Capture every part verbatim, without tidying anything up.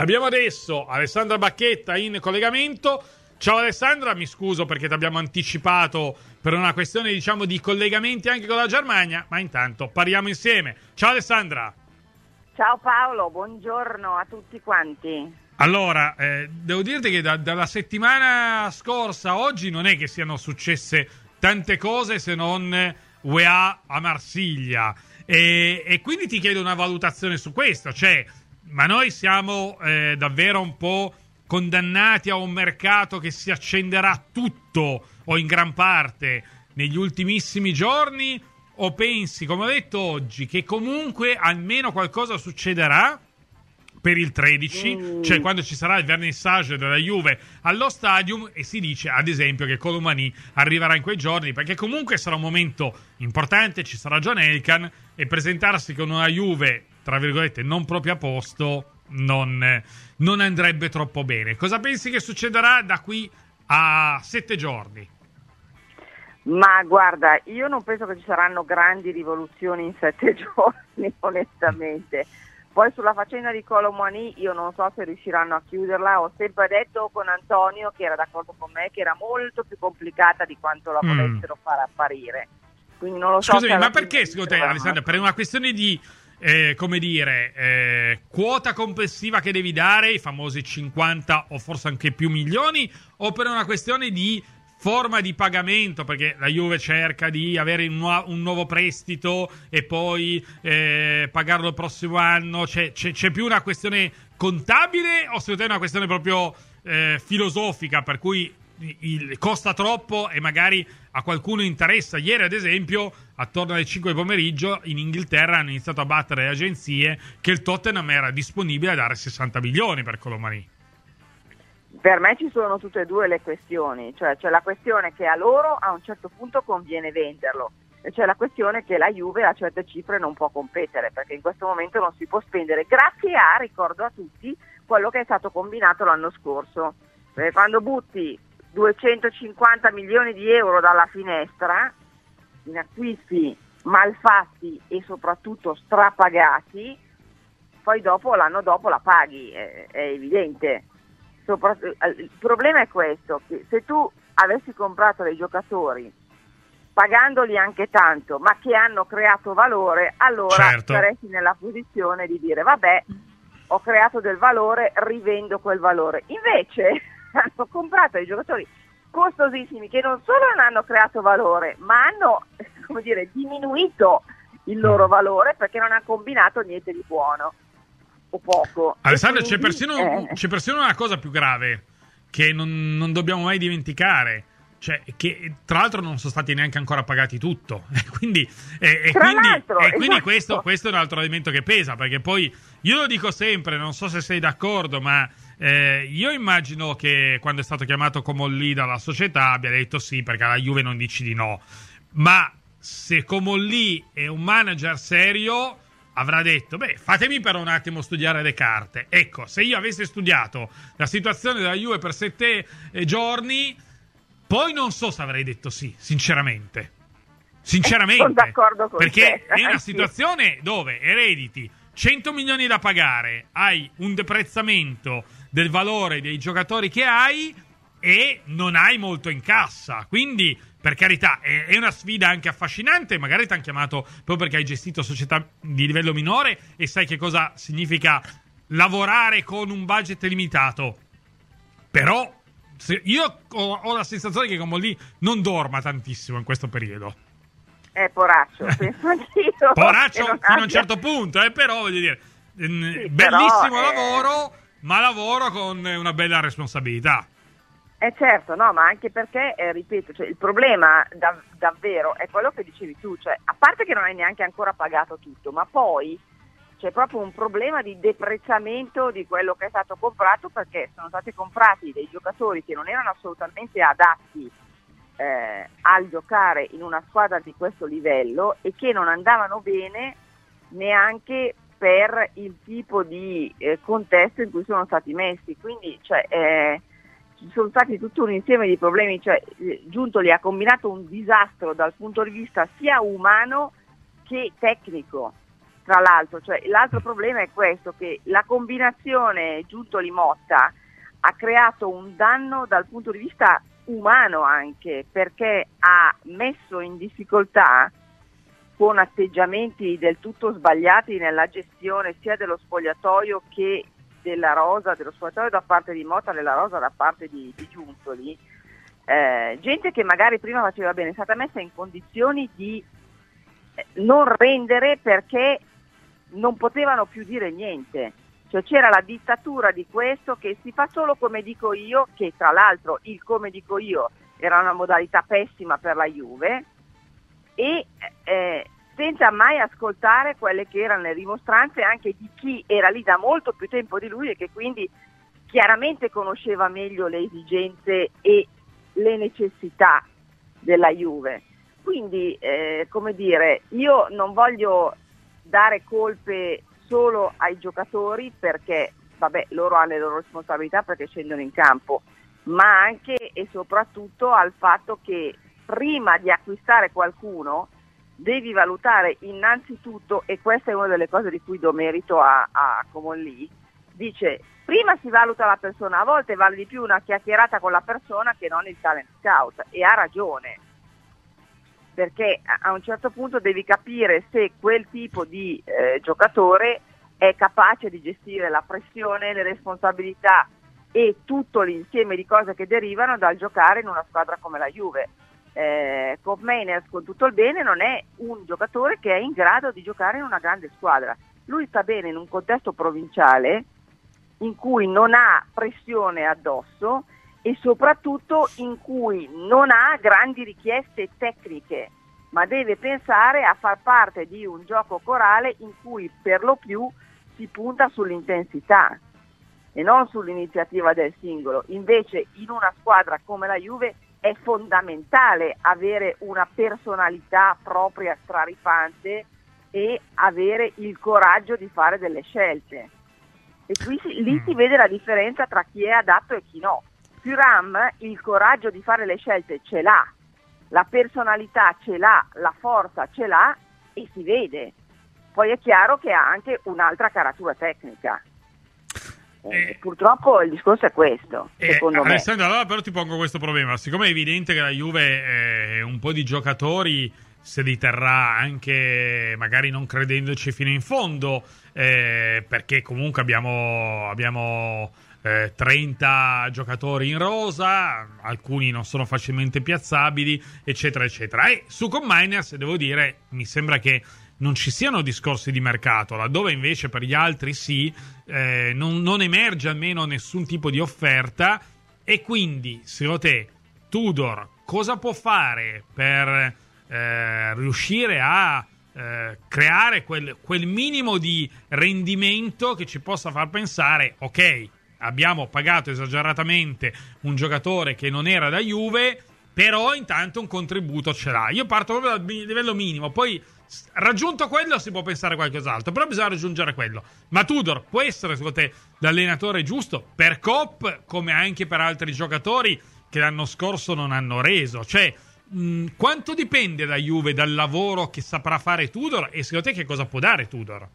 Abbiamo adesso Alessandra Bacchetta in collegamento. Ciao Alessandra, mi scuso perché ti abbiamo anticipato per una questione, diciamo, di collegamenti anche con la Germania, ma intanto parliamo insieme. Ciao Alessandra. Ciao Paolo, buongiorno a tutti quanti. Allora, eh, devo dirti che da, dalla settimana scorsa a oggi non è che siano successe tante cose se non U E A a Marsiglia. E, e quindi ti chiedo una valutazione su questo, cioè, ma noi siamo eh, davvero un po' condannati a un mercato che si accenderà tutto o in gran parte negli ultimissimi giorni, o pensi, come ho detto oggi, che comunque almeno qualcosa succederà per il tredici, mm. cioè quando ci sarà il vernissage della Juve allo Stadium, e si dice ad esempio che Colomani arriverà in quei giorni, perché comunque sarà un momento importante, ci sarà John Elkann, e presentarsi con una Juve tra virgolette non proprio a posto non, non andrebbe troppo bene. Cosa pensi che succederà da qui a sette giorni? Ma guarda, io non penso che ci saranno grandi rivoluzioni in sette giorni, onestamente. Poi sulla faccenda di Colomani io non so se riusciranno a chiuderla. Ho sempre detto con Antonio, che era d'accordo con me, che era molto più complicata di quanto la volessero mm. far apparire. Quindi non lo so. Scusami, ma perché secondo te, Alessandra, per una questione di eh, come dire eh, quota complessiva che devi dare, i famosi cinquanta o forse anche più milioni, o per una questione di forma di pagamento, perché la Juve cerca di avere un, nu- un nuovo prestito e poi eh, pagarlo il prossimo anno? C'è, c'è, c'è più una questione contabile o secondo te è una questione proprio eh, filosofica, per cui il, costa troppo e magari a qualcuno interessa? Ieri ad esempio attorno alle cinque del pomeriggio in Inghilterra hanno iniziato a battere le agenzie che il Tottenham era disponibile a dare sessanta milioni per Colomani. Per me ci sono tutte e due le questioni, cioè c'è la questione che a loro a un certo punto conviene venderlo, e c'è la questione che la Juve a certe cifre non può competere, perché in questo momento non si può spendere, grazie a, ricordo a tutti, quello che è stato combinato l'anno scorso. Perché quando butti duecentocinquanta milioni di euro dalla finestra in acquisti malfatti e soprattutto strapagati, poi dopo l'anno dopo la paghi, è, è evidente. Il problema è questo, che se tu avessi comprato dei giocatori pagandoli anche tanto ma che hanno creato valore, allora certo. saresti nella posizione di dire vabbè, ho creato del valore, rivendo quel valore. Invece hanno comprato dei giocatori costosissimi che non solo non hanno creato valore, ma hanno, come dire, diminuito il loro valore perché non hanno combinato niente di buono. Poco. Alessandro, quindi, c'è, persino, eh. c'è persino una cosa più grave che non, non dobbiamo mai dimenticare, cioè che tra l'altro non sono stati neanche ancora pagati tutto, quindi, e, e quindi, e quindi esatto. questo, questo è un altro elemento che pesa, perché poi io lo dico sempre, non so se sei d'accordo, ma eh, io immagino che quando è stato chiamato Comolli dalla società abbia detto sì, perché alla Juve non dici di no, ma se Comolli è un manager serio avrà detto, beh, fatemi per un attimo studiare le carte. Ecco, se io avessi studiato la situazione della Juve per sette eh, giorni, poi non so se avrei detto sì, sinceramente. Sinceramente. Sono d'accordo con perché te. è una situazione dove erediti cento milioni da pagare, hai un deprezzamento del valore dei giocatori che hai e non hai molto in cassa. Quindi, per carità, è, è una sfida anche affascinante. Magari ti hanno chiamato proprio perché hai gestito società di livello minore e sai che cosa significa lavorare con un budget limitato. Però se, io ho, ho la sensazione che Comolli non dorma tantissimo in questo periodo. Eh, poraccio, penso anch'io. Poraccio fino abbia... a un certo punto, eh, però voglio dire, sì, bellissimo però, lavoro, eh... ma lavoro con una bella responsabilità. Eh certo, no, ma anche perché, eh, ripeto, cioè, il problema da, davvero è quello che dicevi tu, cioè a parte che non hai neanche ancora pagato tutto, ma poi c'è proprio un problema di deprezzamento di quello che è stato comprato, perché sono stati comprati dei giocatori che non erano assolutamente adatti eh, al giocare in una squadra di questo livello e che non andavano bene neanche per il tipo di eh, contesto in cui sono stati messi, quindi cioè, eh, ci sono stati tutto un insieme di problemi, cioè eh, Giuntoli ha combinato un disastro dal punto di vista sia umano che tecnico, tra l'altro, cioè l'altro problema è questo, che la combinazione Giuntoli-Motta ha creato un danno dal punto di vista umano anche, perché ha messo in difficoltà, con atteggiamenti del tutto sbagliati nella gestione sia dello spogliatoio che della rosa, dello spogliatoio da parte di Motta, della rosa da parte di, di Giuntoli, eh, gente che magari prima faceva bene, è stata messa in condizioni di eh, non rendere perché non potevano più dire niente. Cioè c'era la dittatura di questo che si fa solo come dico io, che tra l'altro il come dico io era una modalità pessima per la Juve, e eh, senza mai ascoltare quelle che erano le rimostranze anche di chi era lì da molto più tempo di lui e che quindi chiaramente conosceva meglio le esigenze e le necessità della Juve. Quindi, eh, come dire, io non voglio dare colpe solo ai giocatori perché, vabbè, loro hanno le loro responsabilità perché scendono in campo, ma anche e soprattutto al fatto che prima di acquistare qualcuno devi valutare innanzitutto, e questa è una delle cose di cui do merito a, a Comolli, dice prima si valuta la persona, a volte vale di più una chiacchierata con la persona che non il talent scout, e ha ragione, perché a un certo punto devi capire se quel tipo di eh, giocatore è capace di gestire la pressione, le responsabilità e tutto l'insieme di cose che derivano dal giocare in una squadra come la Juve. Eh, Koop Meiners, con tutto il bene, non è un giocatore che è in grado di giocare in una grande squadra. Lui sta bene in un contesto provinciale in cui non ha pressione addosso e soprattutto in cui non ha grandi richieste tecniche, ma deve pensare a far parte di un gioco corale in cui per lo più si punta sull'intensità e non sull'iniziativa del singolo. Invece in una squadra come la Juve è fondamentale avere una personalità propria straripante e avere il coraggio di fare delle scelte. E qui si, lì si vede la differenza tra chi è adatto e chi no. Thuram il coraggio di fare le scelte ce l'ha, la personalità ce l'ha, la forza ce l'ha e si vede. Poi è chiaro che ha anche un'altra caratura tecnica. Eh, purtroppo il discorso è questo, eh, secondo me. Alessandro, allora però ti pongo questo problema. Siccome è evidente che la Juve eh, un po' di giocatori se li terrà anche magari non credendoci fino in fondo, eh, perché comunque abbiamo, abbiamo eh, trenta giocatori in rosa, alcuni non sono facilmente piazzabili, eccetera, eccetera. E su Koop Meiners, devo dire, mi sembra che non ci siano discorsi di mercato, laddove invece per gli altri sì, eh, non, non emerge almeno nessun tipo di offerta. E quindi, secondo te, Tudor cosa può fare per eh, riuscire a eh, creare quel, quel minimo di rendimento che ci possa far pensare, ok, abbiamo pagato esageratamente un giocatore che non era da Juve, però intanto un contributo ce l'ha. Io parto proprio dal livello minimo, poi raggiunto quello si può pensare a qualcos'altro, però bisogna raggiungere quello. Ma Tudor può essere, secondo te, l'allenatore giusto per Koop, come anche per altri giocatori che l'anno scorso non hanno reso? Cioè, mh, quanto dipende da Juve, dal lavoro che saprà fare Tudor, e secondo te che cosa può dare Tudor?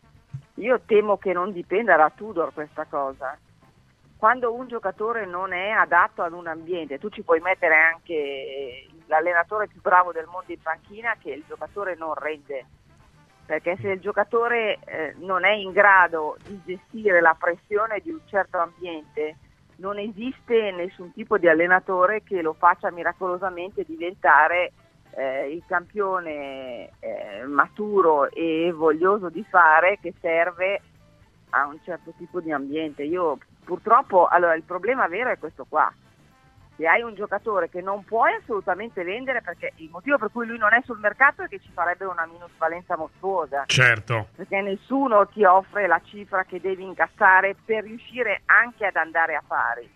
Io temo che non dipenda da Tudor questa cosa. Quando un giocatore non è adatto ad un ambiente, tu ci puoi mettere anche l'allenatore più bravo del mondo in panchina, che il giocatore non rende, perché se il giocatore eh, non è in grado di gestire la pressione di un certo ambiente, non esiste nessun tipo di allenatore che lo faccia miracolosamente diventare eh, il campione eh, maturo e voglioso di fare che serve a un certo tipo di ambiente. Io purtroppo, allora il problema vero è questo qua: se hai un giocatore che non puoi assolutamente vendere, perché il motivo per cui lui non è sul mercato è che ci farebbe una minusvalenza mostruosa. Certo. Perché nessuno ti offre la cifra che devi incassare per riuscire anche ad andare a pari.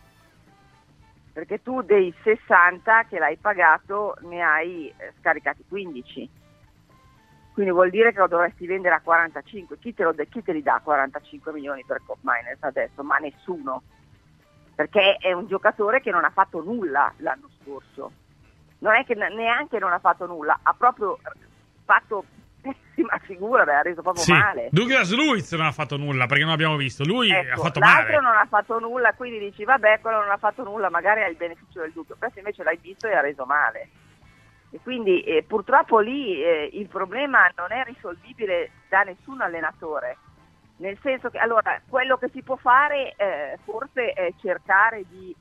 Perché tu dei sessanta che l'hai pagato ne hai eh, scaricati quindici. Quindi vuol dire che lo dovresti vendere a quarantacinque. Chi te, lo de- chi te li dà quarantacinque milioni per Koop Meiners adesso? Ma nessuno. Perché è un giocatore che non ha fatto nulla l'anno scorso. Non è che neanche non ha fatto nulla, ha proprio fatto Sì, ma figura, ha reso proprio sì. male. Douglas Luiz non ha fatto nulla perché non abbiamo visto, lui ecco, ha fatto l'altro male. non ha fatto nulla, quindi dici vabbè, quello non ha fatto nulla, magari ha il beneficio del dubbio, questo invece l'hai visto e ha reso male. E quindi eh, purtroppo lì eh, il problema non è risolvibile da nessun allenatore, nel senso che allora quello che si può fare eh, forse è cercare di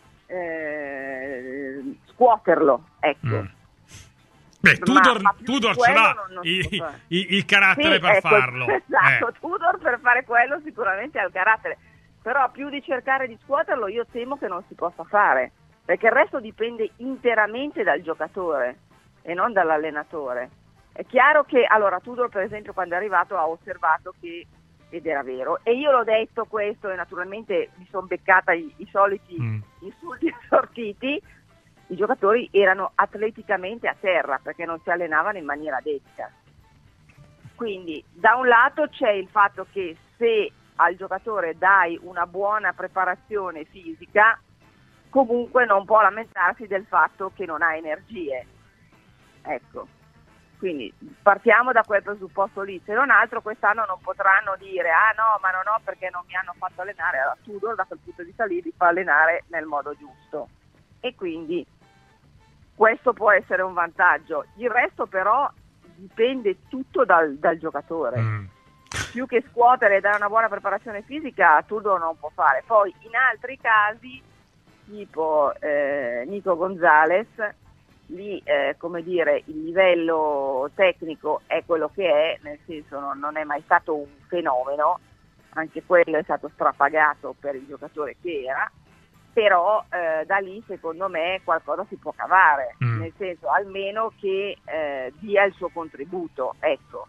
eh, scuoterlo, ecco. Mm. Beh, Tudor, ma Tudor ce l'ha non, non il, il, il carattere sì, per ecco, farlo. Esatto, eh. Tudor per fare quello sicuramente ha il carattere, però più di cercare di scuoterlo io temo che non si possa fare, perché il resto dipende interamente dal giocatore e non dall'allenatore. È chiaro che, allora, Tudor per esempio quando è arrivato ha osservato che, ed era vero, e io l'ho detto questo e naturalmente mi sono beccata i, i soliti mm. insulti assortiti. I giocatori erano atleticamente a terra perché non si allenavano in maniera dedita. Quindi da un lato c'è il fatto che se al giocatore dai una buona preparazione fisica, comunque non può lamentarsi del fatto che non ha energie. Ecco, quindi partiamo da quel presupposto lì, se non altro quest'anno non potranno dire ah no, ma non ho perché non mi hanno fatto allenare. Allora Tudor da quel punto di vista lì li fa allenare nel modo giusto e quindi questo può essere un vantaggio. Il resto però dipende tutto dal, dal giocatore. Mm. Più che scuotere e dare una buona preparazione fisica, Tudor non può fare. Poi in altri casi, tipo eh, Nico Gonzalez, lì eh, come dire il livello tecnico è quello che è, nel senso non, non è mai stato un fenomeno, anche quello è stato strapagato per il giocatore che era. Però eh, da lì secondo me qualcosa si può cavare, mm. nel senso almeno che eh, dia il suo contributo, ecco,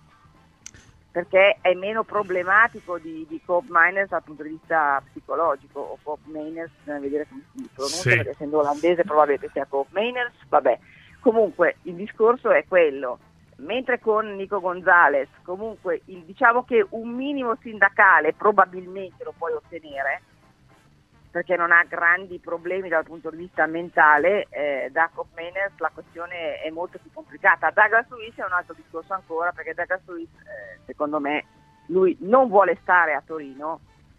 perché è meno problematico di, di Koop Meiners dal punto di vista psicologico, o Koop Meiners, bisogna vedere come si pronuncia, sì. Perché essendo olandese probabilmente sia Koop Meiners, vabbè, comunque il discorso è quello, mentre con Nico Gonzalez comunque il, diciamo che un minimo sindacale probabilmente lo puoi ottenere, perché non ha grandi problemi dal punto di vista mentale, eh, da Koop Meiners la questione è molto più complicata. Douglas Luiz è un altro discorso ancora, perché Douglas Luiz, eh, secondo me, lui non vuole stare a Torino,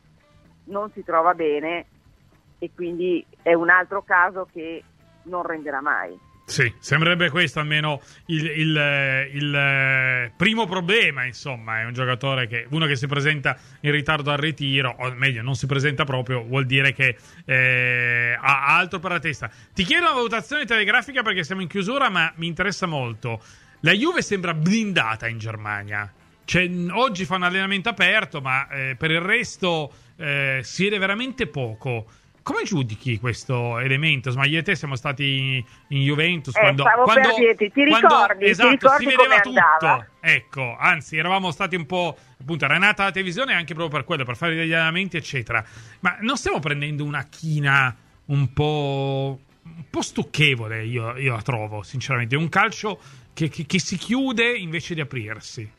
non si trova bene e quindi è un altro caso che non renderà mai. Sì, sembrerebbe questo almeno il, il, il primo problema, insomma, è un giocatore che, uno che si presenta in ritardo al ritiro, o meglio non si presenta proprio, vuol dire che eh, ha altro per la testa. Ti chiedo una valutazione telegrafica perché siamo in chiusura, ma mi interessa molto. La Juve sembra blindata in Germania, cioè, oggi fa un allenamento aperto, ma eh, per il resto eh, si vede veramente poco. Come giudichi questo elemento? Insomma, io e te siamo stati in Juventus eh, quando, stavo quando, per dirti, ti quando ricordi, esatto, ti ricordi si vedeva come tutto. Andava? Ecco, anzi, eravamo stati un po' appunto era nata la televisione anche proprio per quello, per fare degli allenamenti, eccetera. Ma non stiamo prendendo una china un po', un po' stucchevole, io, io la trovo, sinceramente. È un calcio che, che, che si chiude invece di aprirsi.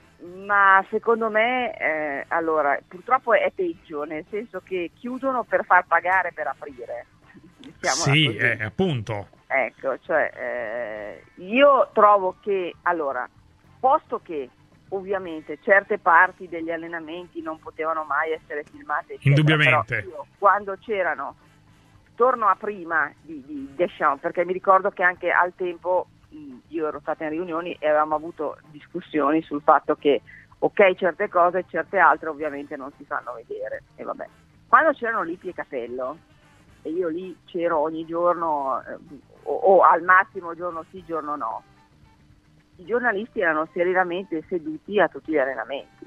Ma secondo me, eh, allora, purtroppo è peggio, nel senso che chiudono per far pagare per aprire. Sì, eh, appunto. Ecco, cioè, eh, io trovo che, allora, posto che ovviamente certe parti degli allenamenti non potevano mai essere filmate, eccetera, indubbiamente. Però io, quando c'erano, torno a prima di, di Deschamps, perché mi ricordo che anche al tempo io ero stata in riunioni e avevamo avuto discussioni sul fatto che ok certe cose, certe altre ovviamente non si fanno vedere e vabbè. Quando c'erano Lippi e Capello e io lì c'ero ogni giorno eh, o, o al massimo giorno sì giorno no, i giornalisti erano serenamente seduti a tutti gli allenamenti,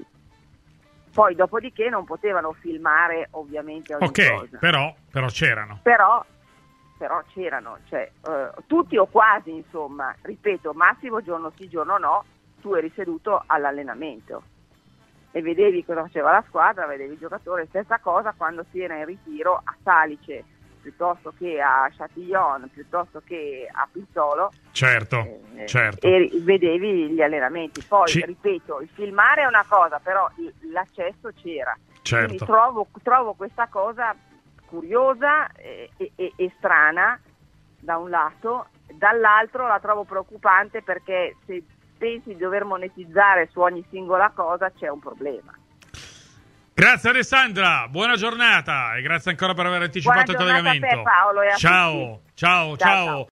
poi dopodiché non potevano filmare ovviamente ogni ok, cosa. però, però c'erano però però c'erano, cioè eh, tutti o quasi, insomma, ripeto, massimo giorno sì, giorno no, tu eri seduto all'allenamento e vedevi cosa faceva la squadra, vedevi il giocatore. Stessa cosa quando si era in ritiro a Salice, piuttosto che a Chatillon, piuttosto che a Pizzolo, certo, eh, certo. e vedevi gli allenamenti. Poi, Ci... ripeto, il filmare è una cosa, però l'accesso c'era. Certo. Quindi trovo, trovo questa cosa curiosa e, e, e strana da un lato, dall'altro la trovo preoccupante perché se pensi di dover monetizzare su ogni singola cosa, c'è un problema. Grazie Alessandra, buona giornata e grazie ancora per aver anticipato Buona il collegamento. giornata a te, Paolo, e a ciao, tutti. ciao, ciao, Ciao, ciao. ciao.